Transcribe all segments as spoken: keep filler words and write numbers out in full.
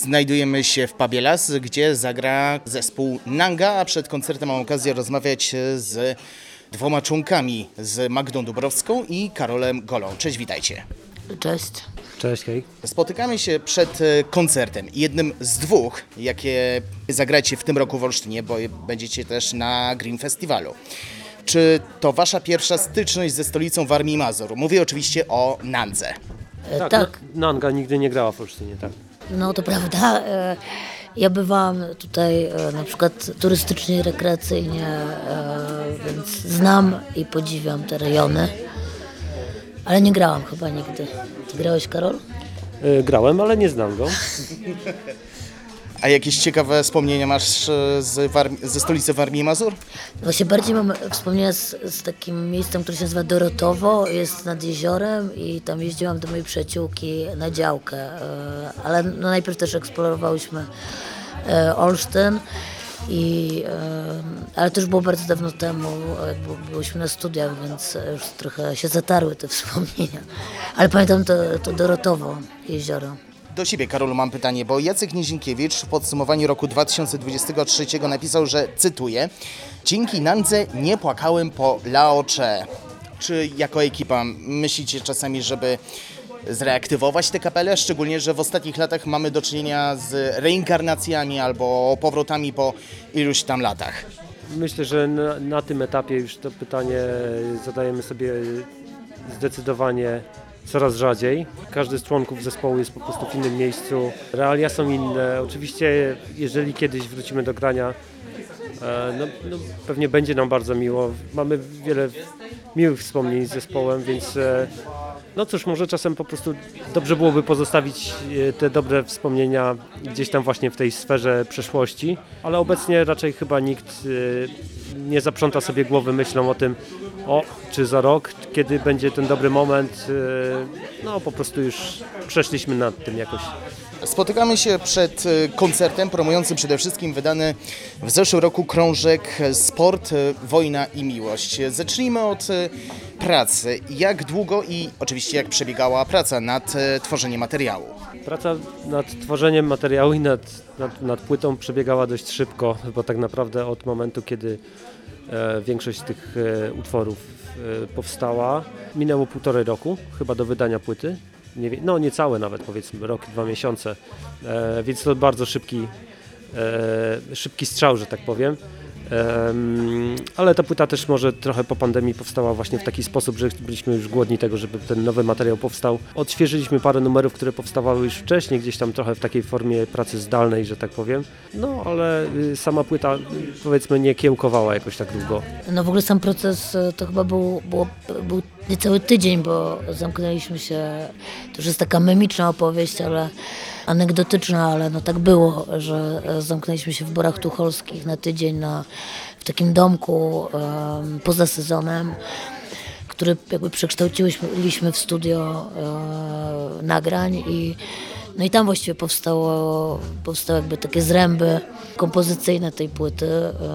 Znajdujemy się w pubie Las, gdzie zagra zespół Nanga, a przed koncertem mam okazję rozmawiać z dwoma członkami, z Magdą Dąbrowską i Karolem Golą. Cześć, witajcie. Cześć. Cześć, hej. Spotykamy się przed koncertem, jednym z dwóch, jakie zagracie w tym roku w Olsztynie, bo będziecie też na Green Festiwalu. Czy to wasza pierwsza styczność ze stolicą Warmii i Mazur? Mówię oczywiście o Nandze. E, Tak, tak, no, Nanga nigdy nie grała w Olsztynie, tak. no to prawda. E, ja bywałam tutaj e, na przykład turystycznie i rekreacyjnie, e, więc znam i podziwiam te rejony, ale nie grałam chyba nigdy. Ty grałeś, Karol? E, grałem, ale nie znam go. A jakieś ciekawe wspomnienia masz z War- ze stolicy Warmii i Mazur? Właśnie bardziej mam wspomnienia z, z takim miejscem, które się nazywa Dorotowo, jest nad jeziorem i tam jeździłam do mojej przyjaciółki na działkę, e, ale no najpierw też eksplorowałyśmy e, Olsztyn, i, e, ale to już było bardzo dawno temu, jak byliśmy na studiach, więc już trochę się zatarły te wspomnienia, ale pamiętam to, to Dorotowo, jezioro. Do Ciebie, Karolu, mam pytanie, bo Jacek Nizinkiewicz w podsumowaniu roku dwa tysiące dwudziestego trzeciego napisał, że, cytuję, dzięki Nandze nie płakałem po Laocze. Czy jako ekipa myślicie czasami, żeby zreaktywować tę kapelę, szczególnie, że w ostatnich latach mamy do czynienia z reinkarnacjami albo powrotami po iluś tam latach? Myślę, że na, na tym etapie już to pytanie zadajemy sobie zdecydowanie coraz rzadziej. Każdy z członków zespołu jest po prostu w innym miejscu. Realia są inne. Oczywiście, jeżeli kiedyś wrócimy do grania, no, no, pewnie będzie nam bardzo miło. Mamy wiele miłych wspomnień z zespołem, więc no cóż, może czasem po prostu dobrze byłoby pozostawić te dobre wspomnienia gdzieś tam właśnie w tej sferze przeszłości, ale obecnie raczej chyba nikt nie zaprząta sobie głowy myślą o tym, o, czy za rok, kiedy będzie ten dobry moment, no po prostu już przeszliśmy nad tym jakoś. Spotykamy się przed koncertem promującym przede wszystkim wydany w zeszłym roku krążek Sport, Wojna i Miłość. Zacznijmy od pracy. Jak długo i oczywiście jak przebiegała praca nad tworzeniem materiału? Praca nad tworzeniem materiału i nad, nad, nad płytą przebiegała dość szybko, bo tak naprawdę od momentu, kiedy e, większość z tych e, utworów e, powstała, minęło półtorej roku chyba do wydania płyty. Nie, no niecałe nawet, powiedzmy rok, dwa miesiące, e, więc to bardzo szybki, e, szybki strzał, że tak powiem. E, ale ta płyta też może trochę po pandemii powstała właśnie w taki sposób, że byliśmy już głodni tego, żeby ten nowy materiał powstał. Odświeżyliśmy parę numerów, które powstawały już wcześniej, gdzieś tam trochę w takiej formie pracy zdalnej, że tak powiem. No ale sama płyta, powiedzmy, nie kiełkowała jakoś tak długo. No w ogóle sam proces to chyba był, było, był niecały tydzień, bo zamknęliśmy się, to już jest taka memiczna opowieść, ale anegdotyczna, ale no tak było, że zamknęliśmy się w Borach Tucholskich na tydzień na, w takim domku um, poza sezonem, który jakby przekształciliśmy w studio um, nagrań i no i tam właściwie powstało, powstały jakby takie zręby kompozycyjne tej płyty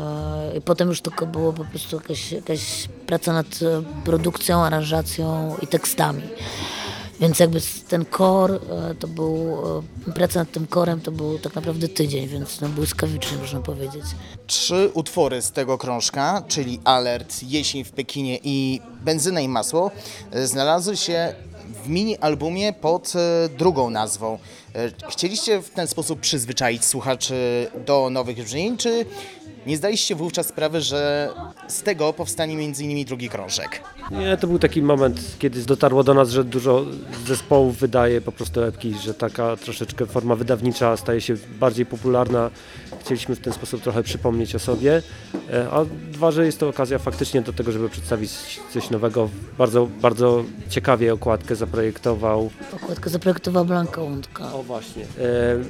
i potem już tylko było po prostu jakaś, jakaś praca nad produkcją, aranżacją i tekstami. Więc jakby ten kor, to był, praca nad tym korem to był tak naprawdę tydzień, więc no błyskawicznie można powiedzieć. Trzy utwory z tego krążka, czyli Alert, Jesień w Pekinie i Benzyna i masło, znalazły się w mini-albumie pod drugą nazwą. Chcieliście w ten sposób przyzwyczaić słuchaczy do nowych brzmień, czy nie zdaliście wówczas sprawy, że z tego powstanie między innymi drugi krążek? Nie, to był taki moment, kiedy dotarło do nas, że dużo zespołów wydaje po prostu epki, że taka troszeczkę forma wydawnicza staje się bardziej popularna. Chcieliśmy w ten sposób trochę przypomnieć o sobie, a dwa, że jest to okazja faktycznie do tego, żeby przedstawić coś nowego. Bardzo, bardzo ciekawie okładkę zaprojektował. Okładkę zaprojektował Blanka Łądka. O właśnie, e,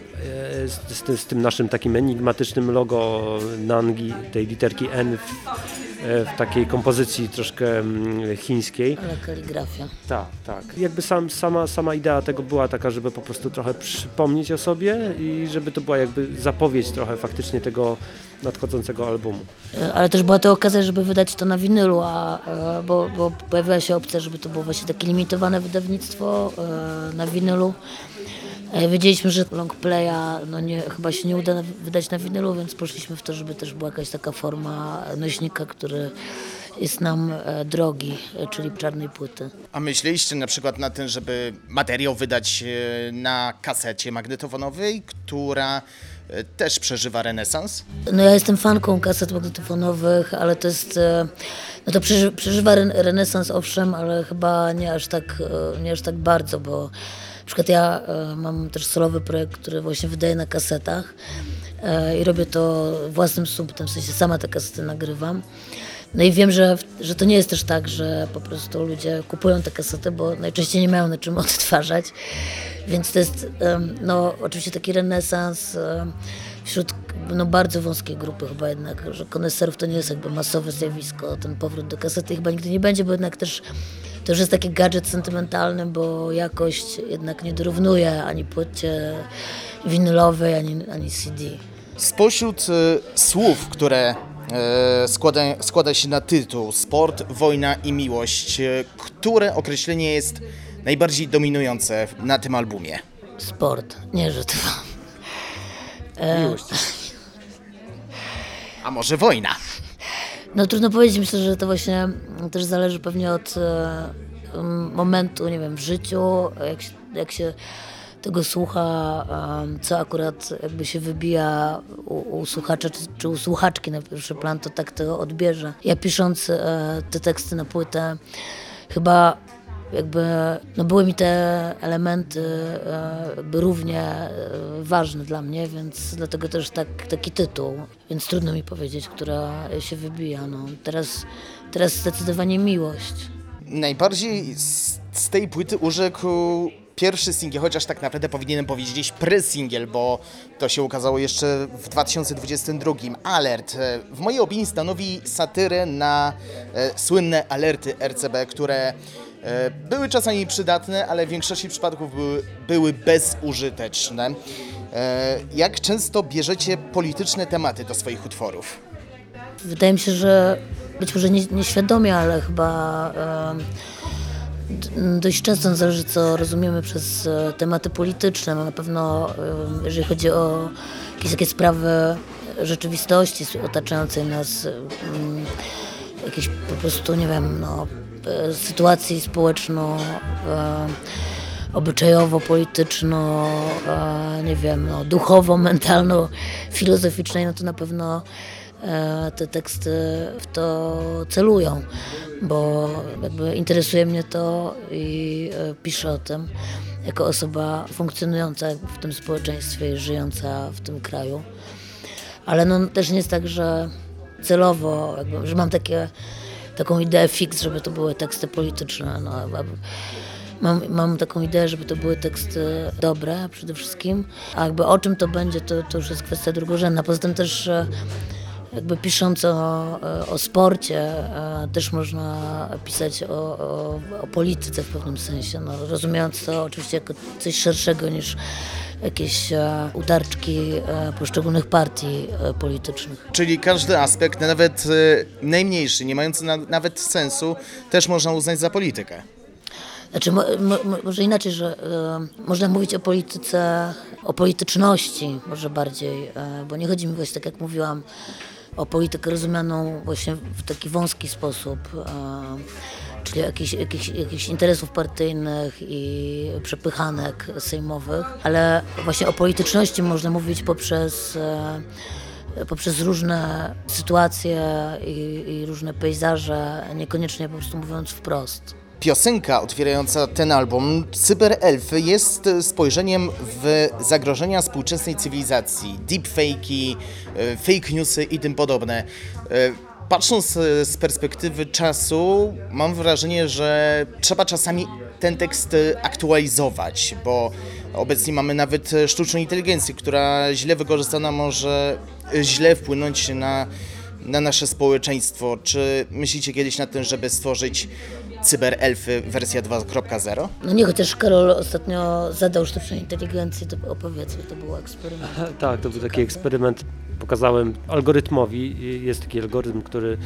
e, z, z, tym, z tym naszym takim enigmatycznym logo Nangi, tej literki N w, w takiej kompozycji troszkę chińskiej. Ale kaligrafia. Tak, tak. Jakby sam, sama, sama idea tego była taka, żeby po prostu trochę przypomnieć o sobie i żeby to była jakby zapowiedź trochę faktycznie tego nadchodzącego albumu. Ale też była to okazja, żeby wydać to na winylu, a, bo, bo pojawiła się opcja, żeby to było właśnie takie limitowane wydawnictwo na winylu. E, Wiedzieliśmy, że long playa no nie, chyba się nie uda na- wydać na winylu, więc poszliśmy w to, żeby też była jakaś taka forma nośnika, który jest nam e, drogi, e, czyli czarnej płyty. A myśleliście na przykład na tym, żeby materiał wydać e, na kasecie magnetofonowej, która e, też przeżywa renesans? No ja jestem fanką kaset magnetofonowych, ale to jest, e, no to przeży, przeżywa ren- renesans owszem, ale chyba nie aż tak, e, nie aż tak bardzo, bo na przykład ja e, mam też solowy projekt, który właśnie wydaję na kasetach e, i robię to własnym sumptem, w sensie sama te kasety nagrywam. No i wiem, że, że to nie jest też tak, że po prostu ludzie kupują te kasety, bo najczęściej nie mają na czym odtwarzać. Więc to jest em, no, oczywiście taki renesans em, wśród no, bardzo wąskiej grupy chyba jednak, że koneserów to nie jest jakby masowe zjawisko, ten powrót do kasety chyba nigdy nie będzie, bo jednak też to już jest taki gadżet sentymentalny, bo jakość jednak nie dorównuje ani płycie winylowej, ani, ani C D. Spośród e, słów, które e, składa, składa się na tytuł Sport, wojna i miłość, e, które określenie jest najbardziej dominujące na tym albumie? Sport, nie, że to... Miłość. A może wojna? No trudno powiedzieć, myślę, że to właśnie też zależy pewnie od e, m, momentu, nie wiem, w życiu, jak się, jak się tego słucha, em, co akurat jakby się wybija u, u słuchacza czy, czy u słuchaczki na pierwszy plan, to tak to odbierze. Ja pisząc e, te teksty na płytę, chyba jakby, no były mi te elementy e, jakby równie e, ważne dla mnie, więc dlatego też tak, taki tytuł. Więc trudno mi powiedzieć, która się wybija. No. Teraz, teraz zdecydowanie miłość. Najbardziej z, z tej płyty urzekł pierwszy singiel, chociaż tak naprawdę powinienem powiedzieć pre-singiel, bo to się ukazało jeszcze w dwa tysiące dwudziestym drugim. Alert. E, W mojej opinii stanowi satyrę na e, słynne alerty R C B, które e, były czasami przydatne, ale w większości przypadków były, były bezużyteczne. E, jak często bierzecie polityczne tematy do swoich utworów? Wydaje mi się, że być może nie, nieświadomie, ale chyba em, d- dość często zależy, co rozumiemy przez e, tematy polityczne. No na pewno, em, jeżeli chodzi o jakieś takie sprawy rzeczywistości s- otaczającej nas, em, jakieś po prostu, nie wiem, no, e, sytuacji społeczno e, obyczajowo, polityczno, e, nie wiem, no, duchowo, mentalno, filozoficznej, no to na pewno e, te teksty w to celują, bo jakby interesuje mnie to i e, piszę o tym jako osoba funkcjonująca w tym społeczeństwie i żyjąca w tym kraju. Ale no też nie jest tak, że celowo, jakby, że mam takie, taką ideę fix, żeby to były teksty polityczne. No, Mam, mam taką ideę, żeby to były teksty dobre przede wszystkim, a jakby o czym to będzie, to, to już jest kwestia drugorzędna. Poza tym też e, jakby pisząc o, o sporcie, e, też można pisać o, o, o polityce w pewnym sensie, no, rozumiejąc to oczywiście jako coś szerszego niż jakieś e, utarczki e, poszczególnych partii e, politycznych. Czyli każdy aspekt, nawet e, najmniejszy, nie mający na, nawet sensu, też można uznać za politykę. Znaczy, mo, mo, może inaczej, że e, można mówić o polityce, o polityczności może bardziej, e, bo nie chodzi mi właśnie, tak jak mówiłam, o politykę rozumianą właśnie w taki wąski sposób, e, czyli jakichś, jakichś, jakichś interesów partyjnych i przepychanek sejmowych, ale właśnie o polityczności można mówić poprzez e, poprzez różne sytuacje i, i różne pejzaże, niekoniecznie po prostu mówiąc wprost. Piosenka otwierająca ten album, Cyberelfy, jest spojrzeniem w zagrożenia współczesnej cywilizacji, deepfake'i, e, fake newsy i tym podobne. E, Patrząc e, z perspektywy czasu, mam wrażenie, że trzeba czasami ten tekst e, aktualizować, bo obecnie mamy nawet e, sztuczną inteligencję, która źle wykorzystana może e, źle wpłynąć na, na nasze społeczeństwo. Czy myślicie kiedyś nad tym, żeby stworzyć Cyberelfy wersja dwa kropka zero? No nie, chociaż Karol ostatnio zadał sztucznej inteligencji, to opowiedzmy, to był eksperyment. Tak, to był taki eksperyment. Pokazałem algorytmowi. Jest taki algorytm, który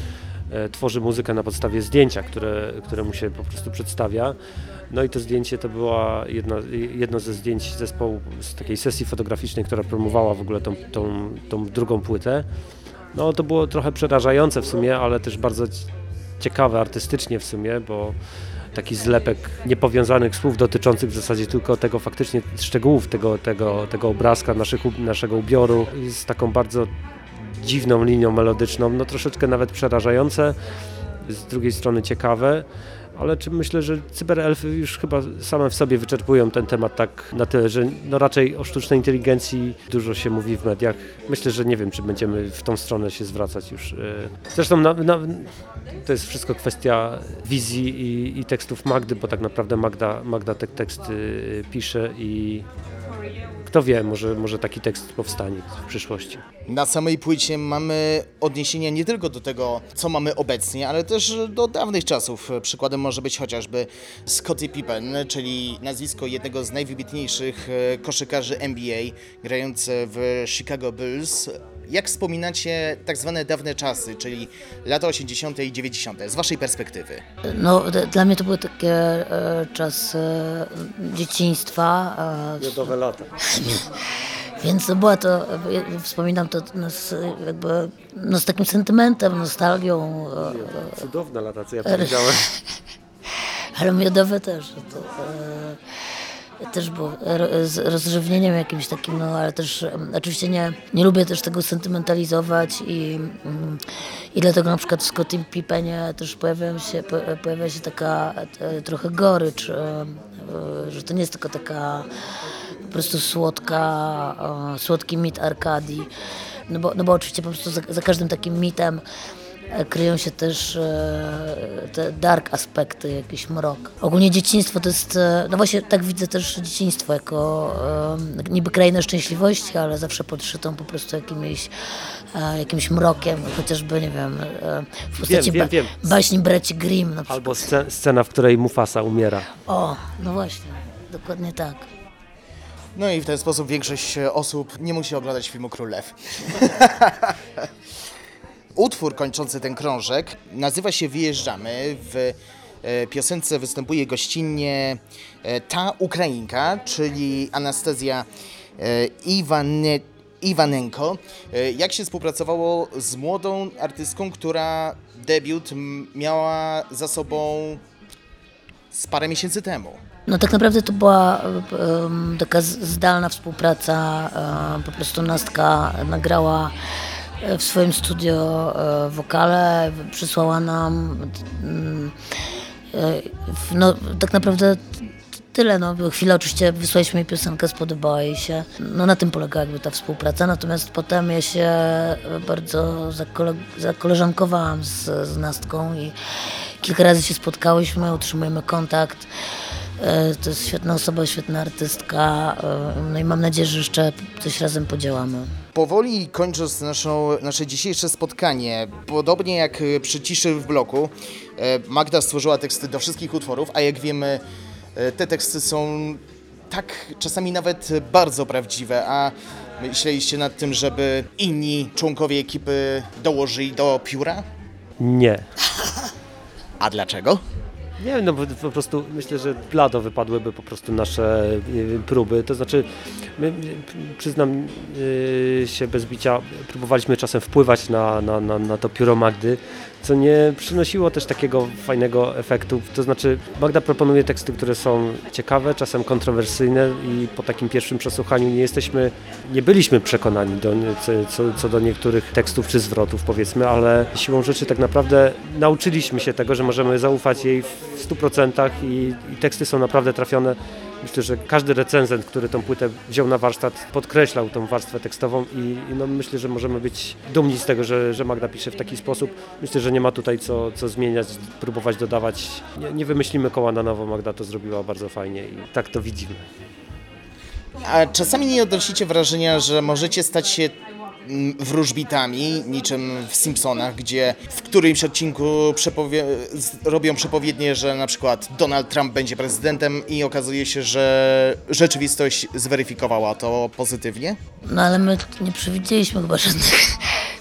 e, tworzy muzykę na podstawie zdjęcia, które, które mu się po prostu przedstawia. No i to zdjęcie to była jedna, jedno ze zdjęć zespołu z takiej sesji fotograficznej, która promowała w ogóle tą, tą, tą drugą płytę. No to było trochę przerażające w sumie, ale też bardzo ciekawe artystycznie w sumie, bo taki zlepek niepowiązanych słów dotyczących w zasadzie tylko tego faktycznie szczegółów tego, tego, tego obrazka, naszych, naszego ubioru z taką bardzo dziwną linią melodyczną, no troszeczkę nawet przerażające, z drugiej strony ciekawe, ale czy myślę, że cyberelfy już chyba same w sobie wyczerpują ten temat tak na tyle, że no raczej o sztucznej inteligencji dużo się mówi w mediach. Myślę, że nie wiem, czy będziemy w tą stronę się zwracać już. Zresztą na, na, to jest wszystko kwestia wizji i, i tekstów Magdy, bo tak naprawdę Magda, Magda te teksty pisze i kto wie, może, może taki tekst powstanie w przyszłości. Na samej płycie mamy odniesienia nie tylko do tego, co mamy obecnie, ale też do dawnych czasów. Przykładem może być chociażby Scottie Pippen, czyli nazwisko jednego z najwybitniejszych koszykarzy N B A, grający w Chicago Bulls. Jak wspominacie tak zwane dawne czasy, czyli lata osiemdziesiąte i dziewięćdziesiąte, z waszej perspektywy? No, d- dla mnie to były takie e, czasy e, dzieciństwa. E, Miodowe lata. Więc to była to, e, wspominam to no, z, jakby, no, z takim sentymentem, nostalgią. E, Cudowne lata, co ja powiedziałem. ale miodowe też. To, e, też było z rozrzewnieniem jakimś takim, no ale też um, oczywiście nie, nie lubię też tego sentymentalizować i, um, i dlatego na przykład w Scottie Pippenie też pojawia się, po, pojawia się taka e, trochę gorycz, e, e, że to nie jest tylko taka po prostu słodka, e, słodki mit Arkadii, no bo, no bo oczywiście po prostu za, za każdym takim mitem kryją się też e, te dark aspekty, jakiś mrok. Ogólnie dzieciństwo to jest, e, no właśnie tak widzę też dzieciństwo jako e, niby krainę szczęśliwości, ale zawsze podszytą po prostu jakimś, e, jakimś mrokiem, chociażby, nie wiem, e, w postaci Wiem, wiem, wiem. Ba- baśni braci Grimm na przykład. Albo sce- scena, w której Mufasa umiera. O, no właśnie, dokładnie tak. No i w ten sposób większość osób nie musi oglądać filmu Król Lew. Utwór kończący ten krążek nazywa się Wyjeżdżamy. W e, piosence występuje gościnnie e, ta Ukrainka, czyli Anastazja e, Iwane, Iwanenko. E, jak się współpracowało z młodą artystką, która debiut m, miała za sobą z parę miesięcy temu? No tak naprawdę to była um, taka z- zdalna współpraca, um, po prostu Nastka nagrała w swoim studio e, wokale, przysłała nam mm, e, w- no tak naprawdę t- tyle, no chwilę oczywiście wysłaliśmy jej piosenkę, spodobała jej się, no na tym polega jakby ta współpraca, natomiast potem ja się bardzo zakole- zakoleżankowałam z, z Nastką i kilka razy się spotkałyśmy, utrzymujemy kontakt. E, To jest świetna osoba, świetna artystka, e, no i mam nadzieję, że jeszcze coś razem podziałamy. Powoli kończąc naszą, nasze dzisiejsze spotkanie, podobnie jak przy Ciszy w bloku, e, Magda stworzyła teksty do wszystkich utworów, a jak wiemy, e, te teksty są tak czasami nawet bardzo prawdziwe, a myśleliście nad tym, żeby inni członkowie ekipy dołożyli do pióra? Nie. A dlaczego? Nie wiem, no bo po prostu myślę, że blado wypadłyby po prostu nasze y, próby, to znaczy my, y, przyznam y, się bez bicia, próbowaliśmy czasem wpływać na, na, na, na to pióro Magdy, co nie przynosiło też takiego fajnego efektu, to znaczy Magda proponuje teksty, które są ciekawe, czasem kontrowersyjne i po takim pierwszym przesłuchaniu nie jesteśmy, nie byliśmy przekonani do, co, co, co do niektórych tekstów czy zwrotów powiedzmy, ale siłą rzeczy tak naprawdę nauczyliśmy się tego, że możemy zaufać jej w stu procentach i, i teksty są naprawdę trafione. Myślę, że każdy recenzent, który tą płytę wziął na warsztat, podkreślał tą warstwę tekstową i, i no myślę, że możemy być dumni z tego, że, że Magda pisze w taki sposób. Myślę, że nie ma tutaj co, co zmieniać, próbować dodawać. Nie, nie wymyślimy koła na nowo, Magda to zrobiła bardzo fajnie i tak to widzimy. A czasami nie odnosicie wrażenia, że możecie stać się mm, wróżbitami, niczym w Simpsonach, gdzie w którymś odcinku przepowie- z- robią przepowiednie, że na przykład Donald Trump będzie prezydentem i okazuje się, że rzeczywistość zweryfikowała to pozytywnie? No ale my nie przewidzieliśmy chyba żadnych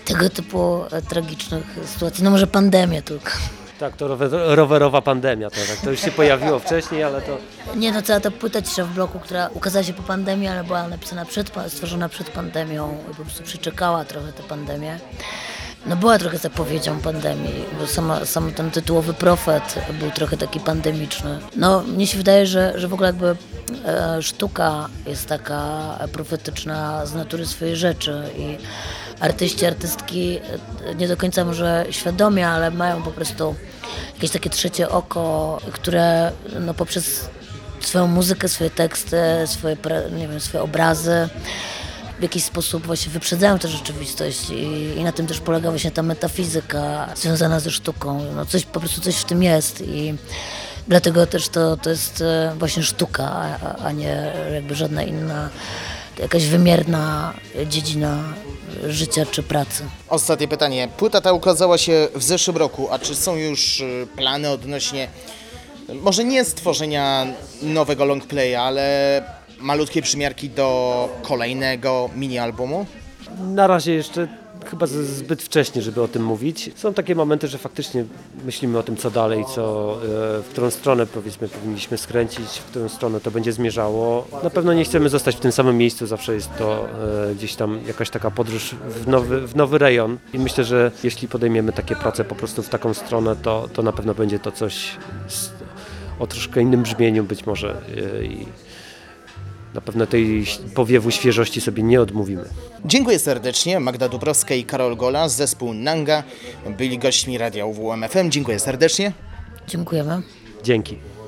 tego typu e, tragicznych sytuacji. No może pandemię tylko. Tak, to rower, rowerowa pandemia, to, tak, to już się pojawiło wcześniej, ale to... Nie no, cała ta płyta Cisza w bloku, która ukazała się po pandemii, ale była napisana przed, pa- stworzona przed pandemią i po prostu przeczekała trochę tę pandemię. No była trochę zapowiedzią pandemii, bo sama, sam ten tytułowy Profet był trochę taki pandemiczny. No mnie się wydaje, że, że w ogóle jakby e, sztuka jest taka profetyczna z natury swojej rzeczy i artyści, artystki e, nie do końca może świadomie, ale mają po prostu jakieś takie trzecie oko, które no poprzez swoją muzykę, swoje teksty, swoje, pra- nie wiem, swoje obrazy w jakiś sposób właśnie wyprzedzają tę rzeczywistość i, i na tym też polega właśnie ta metafizyka związana ze sztuką. No coś, po prostu coś w tym jest i dlatego też to, to jest e, właśnie sztuka, a, a nie jakby żadna inna jakaś wymierna dziedzina życia czy pracy. Ostatnie pytanie. Płyta ta ukazała się w zeszłym roku, a czy są już y, plany odnośnie, może nie stworzenia nowego longplaya, ale malutkiej przymiarki do kolejnego mini-albumu? Na razie jeszcze chyba z- zbyt wcześnie, żeby o tym mówić. Są takie momenty, że faktycznie myślimy o tym, co dalej, co, e, w którą stronę powiedzmy powinniśmy skręcić, w którą stronę to będzie zmierzało. Na pewno nie chcemy zostać w tym samym miejscu, zawsze jest to e, gdzieś tam jakaś taka podróż w nowy, w nowy rejon i myślę, że jeśli podejmiemy takie prace po prostu w taką stronę, to, to na pewno będzie to coś z, o troszkę innym brzmieniu być może e, i na pewno tej powiewu świeżości sobie nie odmówimy. Dziękuję serdecznie. Magda Dubrowska i Karol Gola z zespół Nanga byli gośćmi Radia U W M F M. Dziękuję serdecznie. Dziękujemy. Dzięki.